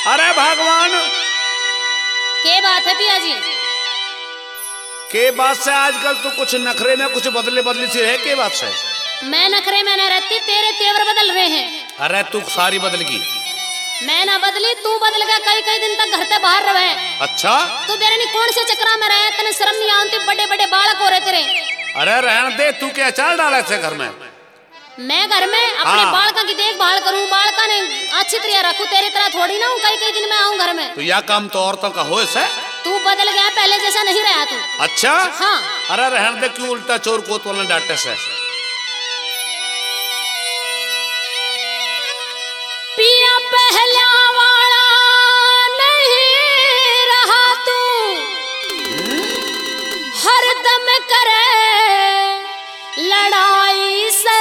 अरे भगवान के बात है पिया जी? के बात से आजकल तू कुछ नखरे में कुछ बदले बदली सी है के बात से? मैं नखरे में न रहती, तेरे तेवर बदल रहे हैं। अरे तू सारी बदल गई। मैं ना बदली, तू बदल गया। कई कई दिन तक घर से बाहर रहे। अच्छा तू बेरे नी कौन से चक्रा में रहे? तने शर्म नहीं आती? बड़े बड़े बालक हो रहे तेरे। अरे रहने दे, तू क्या चाल डाला थे घर में? मैं घर में अपने बालका की देखभाल करूं, बालका ने अच्छी तरह रखूं। तेरी तरह थोड़ी ना हूं कई कई दिन में आऊं घर में। तो यह काम तो औरतों का हो से? तू बदल गया, पहले जैसा नहीं रहा तू। अच्छा हाँ। अरे रहने दे, क्यों उल्टा चोर कोतवाल डांटे से? पिया पहला वाला नहीं रहा तू, हरदम करे लड़ाई से।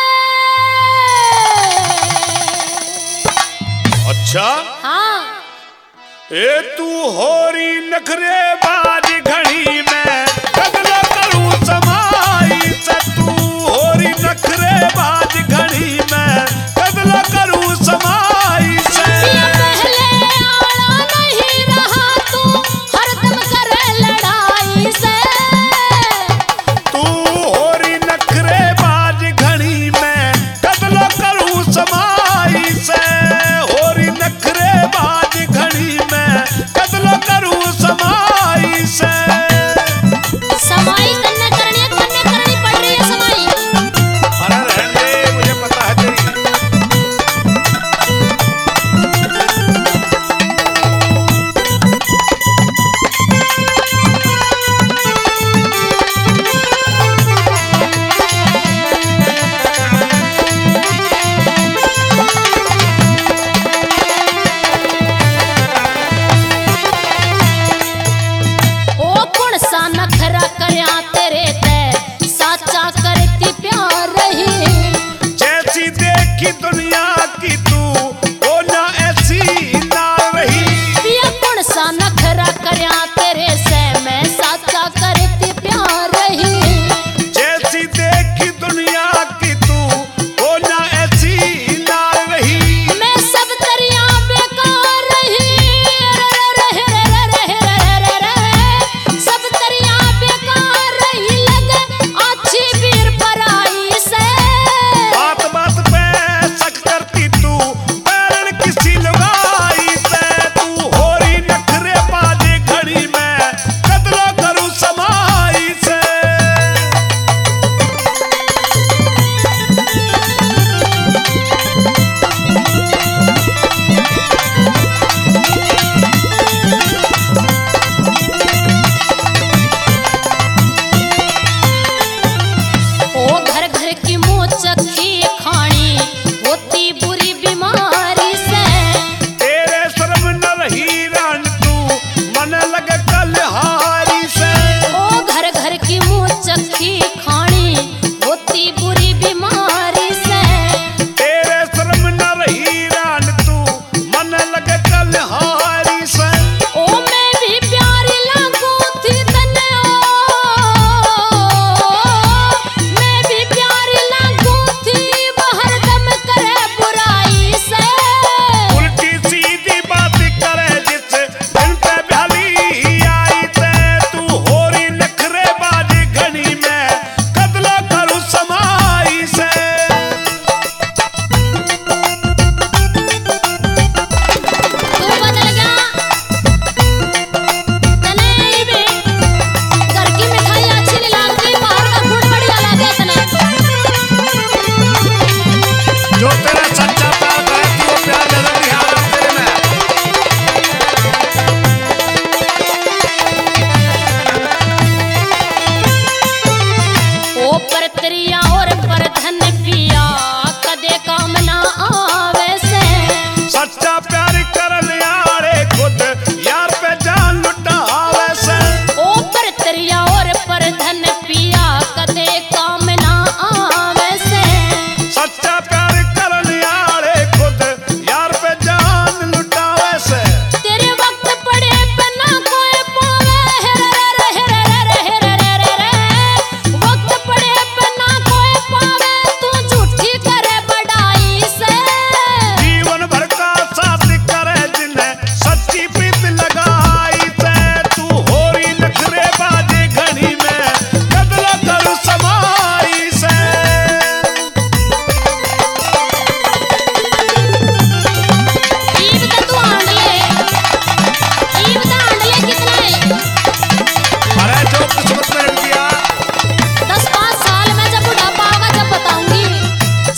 अच्छा हाँ। ए तू होरी नखरे बाज घड़ी में कदला करूं समाई से। तू होरी नखरे बाज घड़ी में कदला करूं समाई से। पहले आड़ा नहीं रहा तू, हरदम करे लड़ाई से। तू होरी नखरे बाज घड़ी में कदला करूं समाई से। होरी नखरे बाज घड़ी में कदला करूं समाई से। समाई कन्ने करनी पड़ रही है समाई। अरे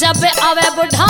जब आवे बुढ़ा